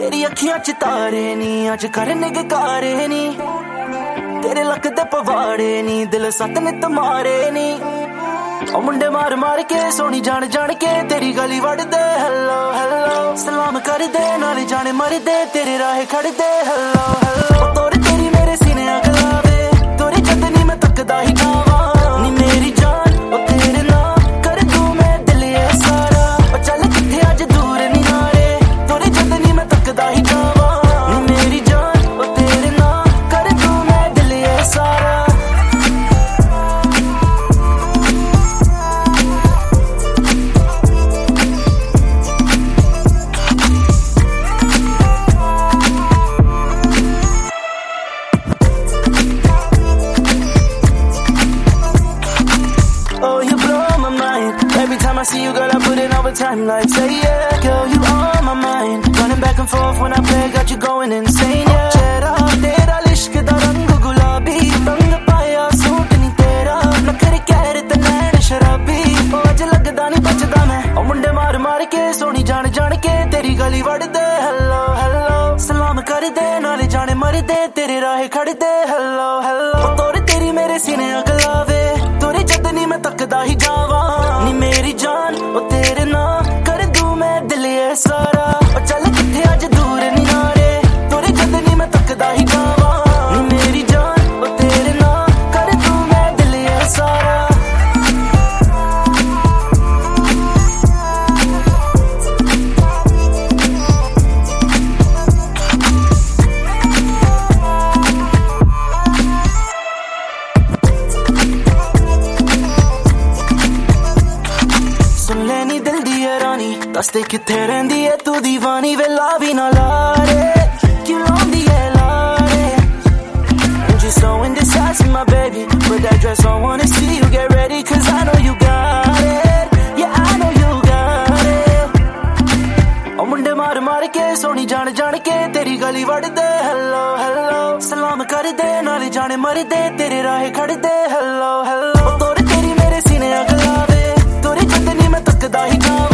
तेरी अखियां च तारे नी अज करने के कारे नी तेरे लक दे पवाड़े नी दिल सत नित मारे नी ओ मुंडे मार मार के सोनी जान जान के तेरी गली वड़ दे हेलो हेलो सलाम कर दे नाले जाने मर दे तेरे राह खड़ दे हेलो हेलो तोरे तेरी मेरे सीने अगलावे तोरे जतनी मैं तकदा ही गावा नी मेरी जान ओ तेरे ना कर दूं मैं दिल ये सारा ओ चल किथे अज दूर नी नारे तोरे जतनी मैं तकदा ही गावा नी मेरी जान ओ तेरे ना कर दूं मैं दिल ये सारा Oh, you blow my mind. Every time I see you, girl, I put in overtime. Like, say yeah, girl, you on my mind. Running back and forth when I play, got you going insane, yeah. Chera, tera ishq da rang gulabi, tang paya suit nahi tera. Nakhre kehre te nain sharabi, oh aj lagda nahi bachda main. Oh munde maar maar ke soni jaan jaan ke teri gali wad de. Hello hello, salam kar de naale jaane mar de tere raah khad de. Hello hello, oh tore teri mere सीने अगलावे तोरे जतनी मैं तकदा ही जावा नी मेरी जान ओ तेरे ना कर दूं मैं दिल ये सारा ओ चल किथे अज दूर नी नारे तोरे जतनी मैं तकदा ही जावा नी मेरी जान ओ तेरे ना कर दूं मैं दिल ये सारा सुन लेनी दिल दी है रानी दसते किथे रहंदी है तू दीवानी वेला भी ना लारे क्यों लांदी है लारे And you're so indecisive my baby Put that dress on wanna see you get ready Cause I know you got it Yeah I know you got it ओ मुंडे मार मार के सोनी जान जान के तेरी गली वड़ दे हेलो हेलो सलाम कर दे नाले जाने मर दे तेरे राह खड़ दे हेलो हेलो तोरे तेरी मेरे सीने अगलावे तोरे जतनी मैं तकदा ही गावा